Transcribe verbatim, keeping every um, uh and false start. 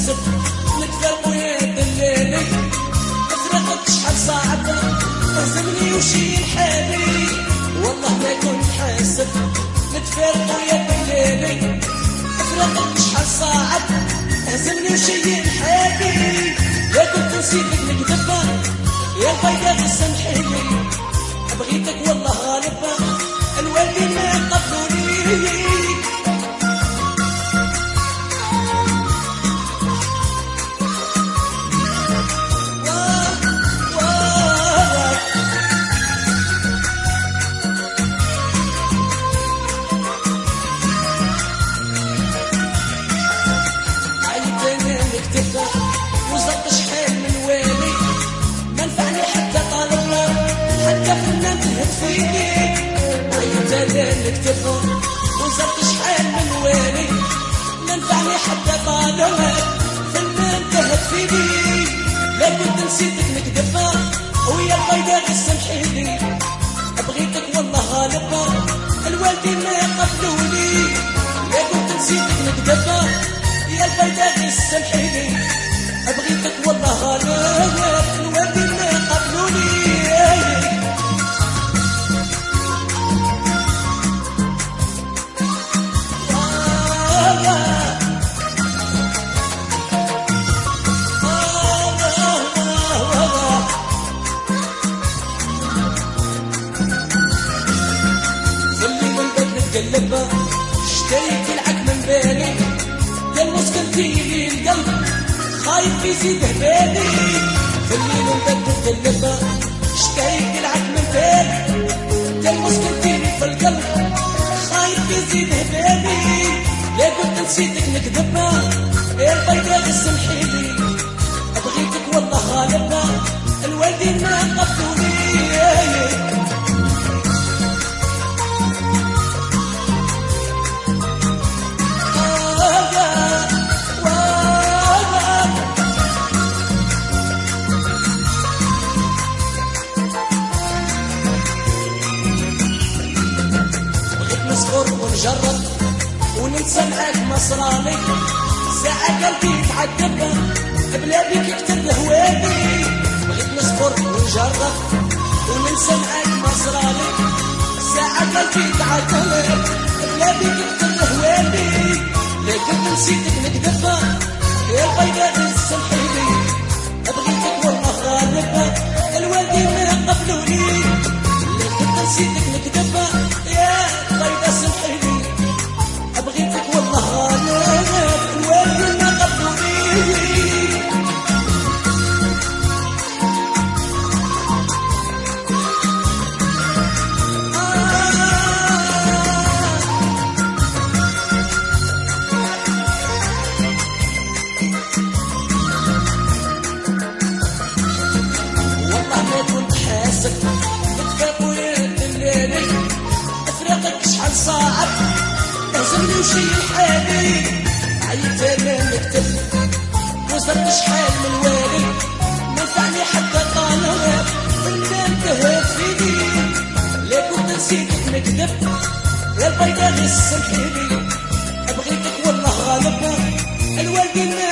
حاسب نتفرقوا يا دلالي فراقك شحال صعب هزمني وشيل حالي والله ما كنت حاسب نتفرقوا يا دلالي فراقك شحال صعب هزمني وشيل حالي يا كنت نسيتك نكذب يا الفايدة غير سامحيني بغيتك والله غالبة الوالدين ما يقبلوني وصلت شحال من والي ما نفعني حتى طالبنا حتى فنان تهد فيني عيط انا نكتبها وصلت شحال من والي ما نفعني حتى طالبنا فنان تهد فيني لا كنت نسيتك نكذبها ويا الفايدة غير سامحيني بغيتك والله غالبة الوالدين ما يقبلوني لا كنت نسيتك نكذبها يا الفايدة غير سامحيني بغيتك والله غالب الوالدين ما يقبلوني ظلي من بدل تقلبها اشتريت العك من بالي يا المسكنتي لي القلب خايف يزيد هبالي خليني نبدل تقلبها اشتايق العك من بالي يا المسكنتيني في القلب خايف يزيد هبالي لا كنت نسيتك نكذبها يا البيضة غير سامحيني بغيتك والله غالبة الوالدين ما قبلوني ونجرب وننسى معاك مصراني ساعة قلبي يتعذب بلا بيك يكتب هواني بغيت نصبر ونجرب وننسى معاك مصراني ساعة قلبي يتعذب بلا بيك يكتب هواني لكن نسيتك نكذب يا الفايدة غير سامحيني بغيتك والله غالبة الوالدين ما يقبلوني لكن نسيتك نكذب يا الفايدة سامحيني بغيتك والله غالب الوالدين ما قبلوني والله ما كنت حاسب نتفاقوا يا دلالي افراقك شحال صعب هزمني وشيل حالي عيط انا نكتب وصلت شحال من والي ما نفعني حتى طالب فنان تهاب فيني لا كنت نسيتك نكذب يا البيضة غير سامحيني بغيتك والله غالبة الوالدين